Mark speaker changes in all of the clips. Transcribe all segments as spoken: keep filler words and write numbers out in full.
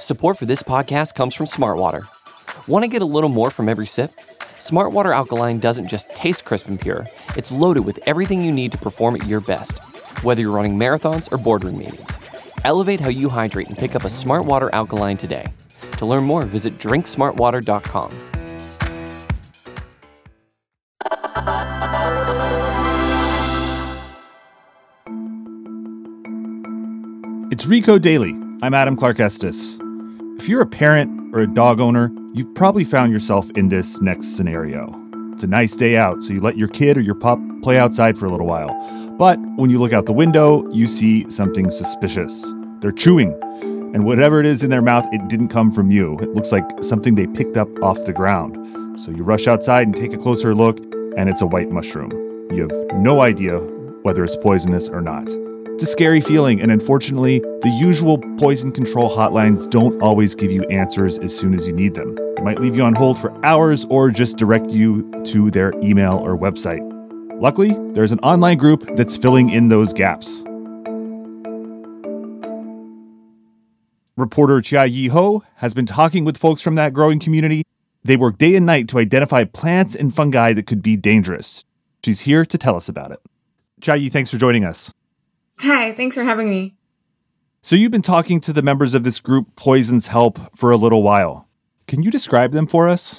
Speaker 1: Support for this podcast comes from Smartwater. Want to get a little more from every sip? Smartwater Alkaline doesn't just taste crisp and pure, it's loaded with everything you need to perform at your best, whether you're running marathons or boardroom meetings. Elevate how you hydrate and pick up a Smartwater Alkaline today. To learn more, visit drink smart water dot com.
Speaker 2: It's Recode Daily. I'm Adam Clark Estes. If you're a parent or a dog owner, you've probably found yourself in this next scenario. It's a nice day out, so you let your kid or your pup play outside for a little while. But when you look out the window, you see something suspicious. They're chewing, and whatever it is in their mouth, it didn't come from you. It looks like something they picked up off the ground. So you rush outside and take a closer look, and it's a white mushroom. You have no idea whether it's poisonous or not. It's a scary feeling, and unfortunately, the usual poison control hotlines don't always give you answers as soon as you need them. They might leave you on hold for hours or just direct you to their email or website. Luckily, there's an online group that's filling in those gaps. Reporter Chia Yi Ho has been talking with folks from that growing community. They work day and night to identify plants and fungi that could be dangerous. She's here to tell us about it. Chia Yi, thanks for joining us.
Speaker 3: Hi, thanks for having me.
Speaker 2: So you've been talking to the members of this group, Poisons Help, for a little while. Can you describe them for us?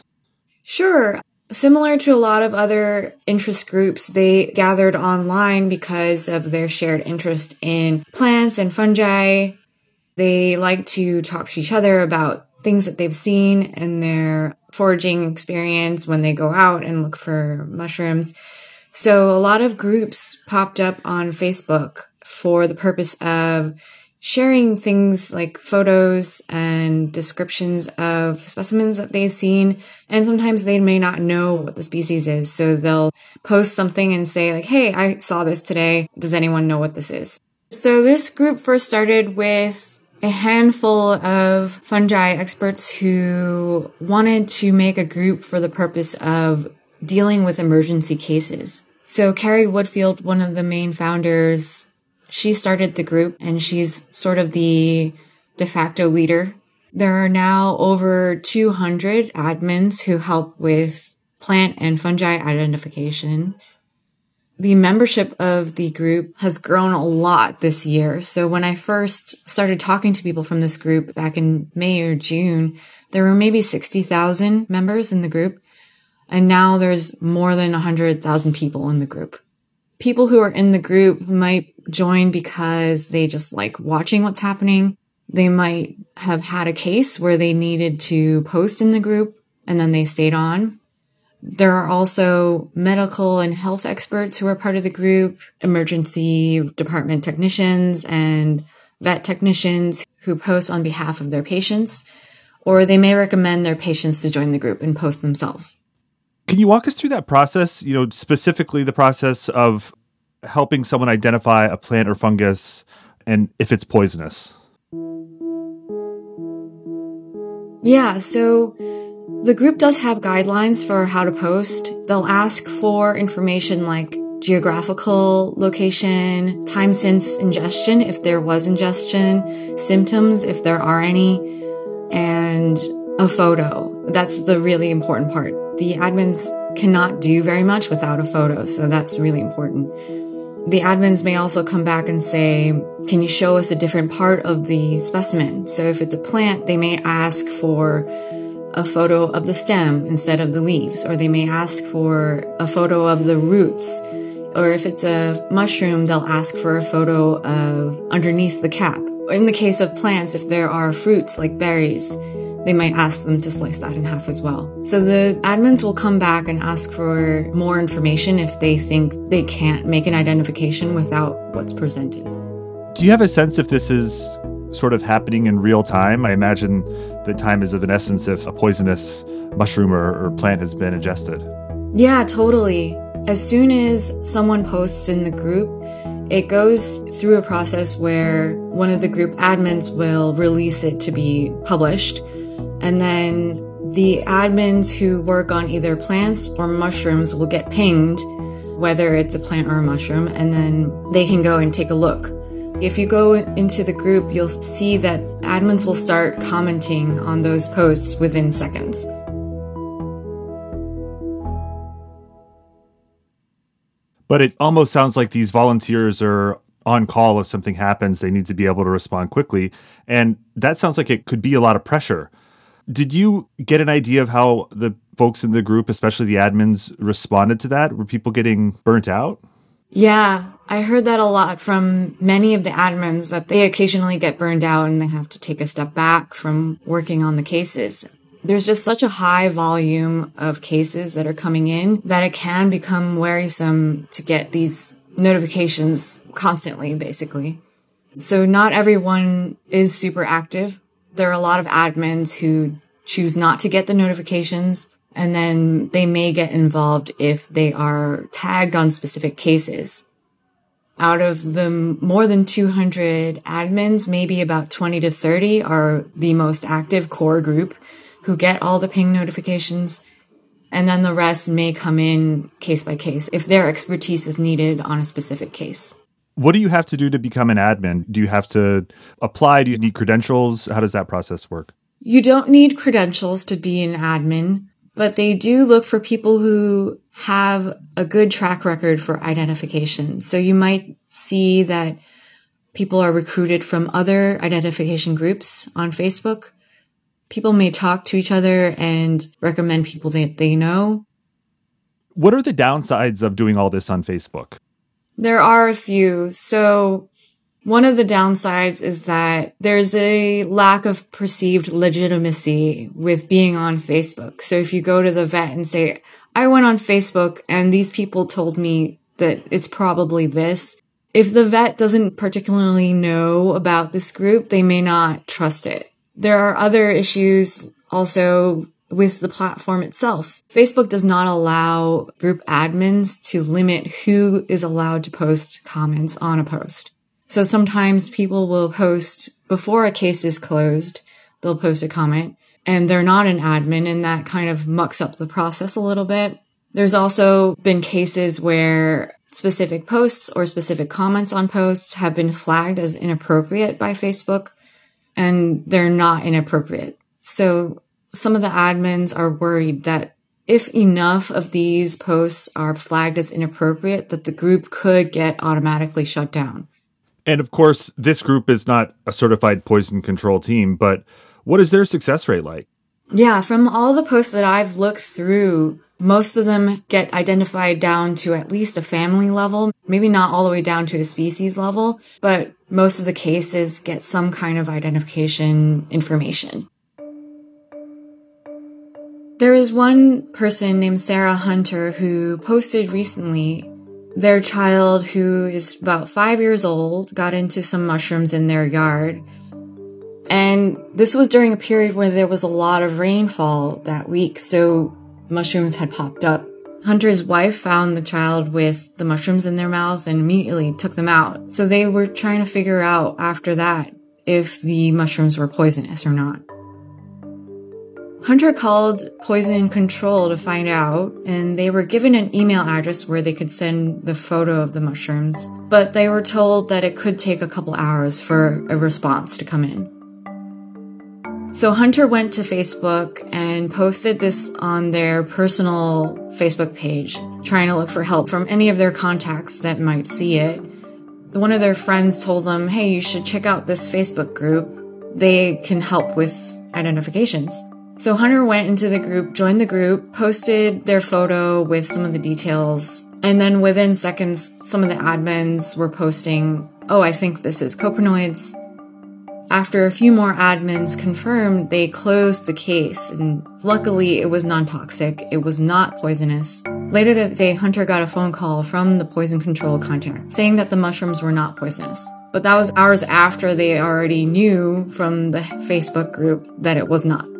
Speaker 3: Sure. Similar to a lot of other interest groups, they gathered online because of their shared interest in plants and fungi. They like to talk to each other about things that they've seen in their foraging experience when they go out and look for mushrooms. So a lot of groups popped up on Facebook for the purpose of sharing things like photos and descriptions of specimens that they've seen. And sometimes they may not know what the species is. So they'll post something and say like, hey, I saw this today. Does anyone know what this is? So this group first started with a handful of fungi experts who wanted to make a group for the purpose of dealing with emergency cases. So Carrie Woodfield, one of the main founders, she started the group and she's sort of the de facto leader. There are now over two hundred admins who help with plant and fungi identification. The membership of the group has grown a lot this year. So when I first started talking to people from this group back in May or June, there were maybe sixty thousand members in the group. And now there's more than one hundred thousand people in the group. People who are in the group might join because they just like watching what's happening. They might have had a case where they needed to post in the group and then they stayed on. There are also medical and health experts who are part of the group, emergency department technicians and vet technicians who post on behalf of their patients, or they may recommend their patients to join the group and post themselves.
Speaker 2: Can you walk us through that process, you know, specifically the process of helping someone identify a plant or fungus and if it's poisonous?
Speaker 3: Yeah, so the group does have guidelines for how to post. They'll ask for information like geographical location, time since ingestion, if there was ingestion, symptoms, if there are any, and a photo. That's the really important part. The admins cannot do very much without a photo, so that's really important. The admins may also come back and say, can you show us a different part of the specimen? So if it's a plant, they may ask for a photo of the stem instead of the leaves, or they may ask for a photo of the roots. Or if it's a mushroom, they'll ask for a photo of underneath the cap. In the case of plants, if there are fruits like berries, they might ask them to slice that in half as well. So the admins will come back and ask for more information if they think they can't make an identification without what's presented.
Speaker 2: Do you have a sense if this is sort of happening in real time? I imagine that time is of an essence if a poisonous mushroom or, or plant has been ingested.
Speaker 3: Yeah, totally. As soon as someone posts in the group, it goes through a process where one of the group admins will release it to be published. And then the admins who work on either plants or mushrooms will get pinged, whether it's a plant or a mushroom, and then they can go and take a look. If you go into the group, you'll see that admins will start commenting on those posts within seconds.
Speaker 2: But it almost sounds like these volunteers are on call if something happens. They need to be able to respond quickly. And that sounds like it could be a lot of pressure. Did you get an idea of how the folks in the group, especially the admins, responded to that? Were people getting burnt out?
Speaker 3: Yeah, I heard that a lot from many of the admins, that they occasionally get burned out and they have to take a step back from working on the cases. There's just such a high volume of cases that are coming in that it can become wearisome to get these notifications constantly, basically. So not everyone is super active. There are a lot of admins who choose not to get the notifications, and then they may get involved if they are tagged on specific cases. Out of the more than two hundred admins, maybe about twenty to thirty are the most active core group who get all the ping notifications. And then the rest may come in case by case if their expertise is needed on a specific case.
Speaker 2: What do you have to do to become an admin? Do you have to apply? Do you need credentials? How does that process work?
Speaker 3: You don't need credentials to be an admin, but they do look for people who have a good track record for identification. So you might see that people are recruited from other identification groups on Facebook. People may talk to each other and recommend people that they know.
Speaker 2: What are the downsides of doing all this on Facebook?
Speaker 3: There are a few. So one of the downsides is that there's a lack of perceived legitimacy with being on Facebook. So if you go to the vet and say, I went on Facebook and these people told me that it's probably this, if the vet doesn't particularly know about this group, they may not trust it. There are other issues also with the platform itself. Facebook does not allow group admins to limit who is allowed to post comments on a post. So sometimes people will post before a case is closed, they'll post a comment, and they're not an admin, and that kind of mucks up the process a little bit. There's also been cases where specific posts or specific comments on posts have been flagged as inappropriate by Facebook, and they're not inappropriate. So some of the admins are worried that if enough of these posts are flagged as inappropriate, that the group could get automatically shut down.
Speaker 2: And of course, this group is not a certified poison control team, but what is their success rate like?
Speaker 3: Yeah, from all the posts that I've looked through, most of them get identified down to at least a family level, maybe not all the way down to a species level, but most of the cases get some kind of identification information. There is one person named Sarah Hunter who posted recently their child, who is about five years old, got into some mushrooms in their yard. And this was during a period where there was a lot of rainfall that week, so mushrooms had popped up. Hunter's wife found the child with the mushrooms in their mouth and immediately took them out. So they were trying to figure out after that if the mushrooms were poisonous or not. Hunter called Poison Control to find out, and they were given an email address where they could send the photo of the mushrooms, but they were told that it could take a couple hours for a response to come in. So Hunter went to Facebook and posted this on their personal Facebook page, trying to look for help from any of their contacts that might see it. One of their friends told them, hey, you should check out this Facebook group. They can help with identifications. So Hunter went into the group, joined the group, posted their photo with some of the details, and then within seconds, some of the admins were posting, oh, I think this is copanoids. After a few more admins confirmed, they closed the case, and luckily it was non-toxic. It was not poisonous. Later that day, Hunter got a phone call from the poison control contact saying that the mushrooms were not poisonous. But that was hours after they already knew from the Facebook group that it was not.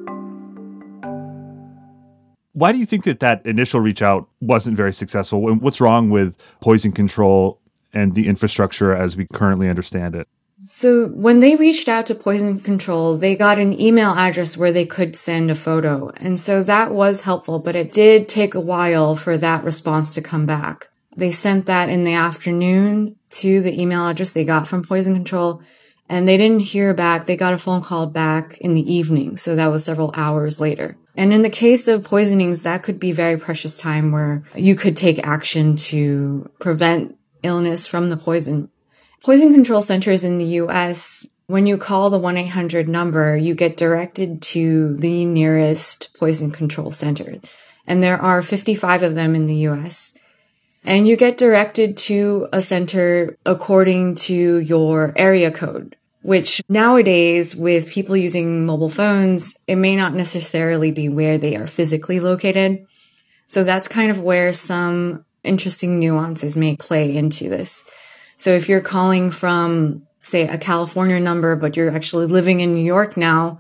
Speaker 2: Why do you think that that initial reach out wasn't very successful? What's wrong with poison control and the infrastructure as we currently understand it?
Speaker 3: So when they reached out to Poison Control, they got an email address where they could send a photo. And so that was helpful, but it did take a while for that response to come back. They sent that in the afternoon to the email address they got from Poison Control, and they didn't hear back. They got a phone call back in the evening, so that was several hours later. And in the case of poisonings, that could be very precious time where you could take action to prevent illness from the poison. Poison control centers in the U S, when you call the one eight hundred number, you get directed to the nearest poison control center. And there are fifty-five of them in the U S. And you get directed to a center according to your area code, which nowadays, with people using mobile phones, it may not necessarily be where they are physically located. So that's kind of where some interesting nuances may play into this. So if you're calling from, say, a California number, but you're actually living in New York now,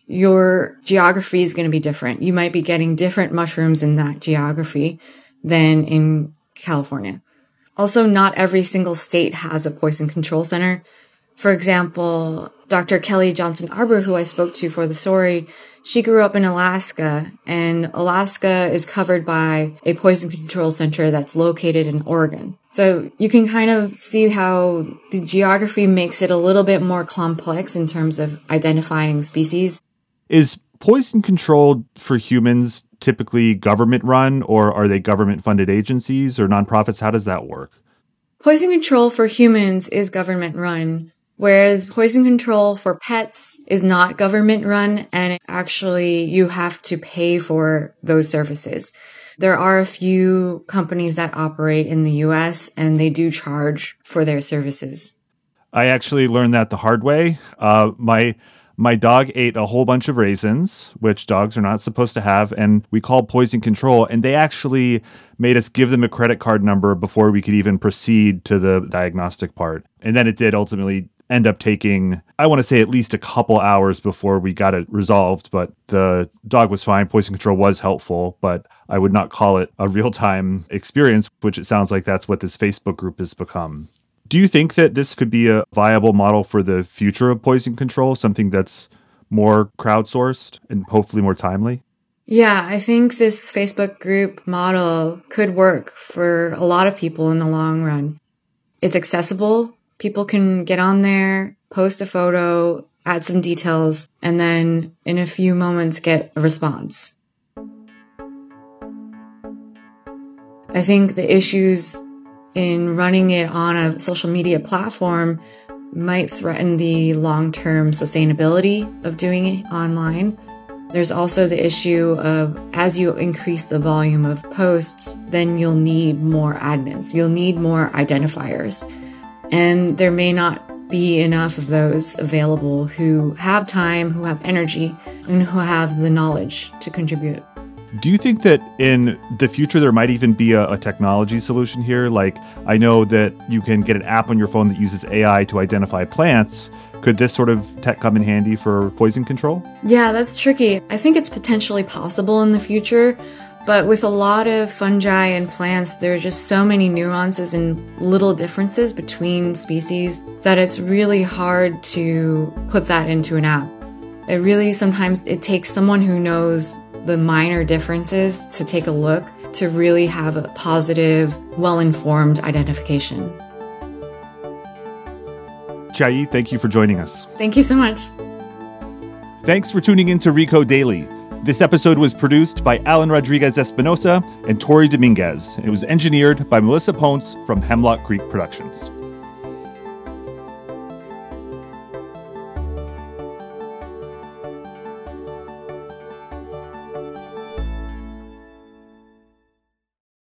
Speaker 3: your geography is going to be different. You might be getting different mushrooms in that geography than in California. Also, not every single state has a poison control center. For example, Doctor Kelly Johnson Arbor, who I spoke to for the story, she grew up in Alaska, and Alaska is covered by a poison control center that's located in Oregon. So you can kind of see how the geography makes it a little bit more complex in terms of identifying species.
Speaker 2: Is poison control for humans typically government run, or are they government funded agencies or nonprofits? How does that work?
Speaker 3: Poison control for humans is government run, whereas poison control for pets is not government run, and actually you have to pay for those services. There are a few companies that operate in the U S, and they do charge for their services.
Speaker 2: I actually learned that the hard way. Uh, my My dog ate a whole bunch of raisins, which dogs are not supposed to have, and we called poison control, and they actually made us give them a credit card number before we could even proceed to the diagnostic part. And then it did ultimately end up taking, I want to say, at least a couple hours before we got it resolved, but the dog was fine. Poison control was helpful, but I would not call it a real-time experience, which it sounds like that's what this Facebook group has become. Do you think that this could be a viable model for the future of poison control, something that's more crowdsourced and hopefully more timely?
Speaker 3: Yeah, I think this Facebook group model could work for a lot of people in the long run. It's accessible. People can get on there, post a photo, add some details, and then in a few moments get a response. I think the issues in running it on a social media platform might threaten the long-term sustainability of doing it online. There's also the issue of, as you increase the volume of posts, then you'll need more admins. You'll need more identifiers. And there may not be enough of those available who have time, who have energy, and who have the knowledge to contribute.
Speaker 2: Do you think that in the future there might even be a, a technology solution here? Like, I know that you can get an app on your phone that uses A I to identify plants. Could this sort of tech come in handy for poison control?
Speaker 3: Yeah, that's tricky. I think it's potentially possible in the future, but with a lot of fungi and plants, there are just so many nuances and little differences between species that it's really hard to put that into an app. It really sometimes it takes someone who knows the minor differences to take a look to really have a positive, well-informed identification.
Speaker 2: Chia-Yi, thank you for joining us.
Speaker 3: Thank you so much.
Speaker 2: Thanks for tuning in to RICO Daily. This episode was produced by Alan Rodriguez Espinosa and Tori Dominguez. It was engineered by Melissa Ponce from Hemlock Creek Productions.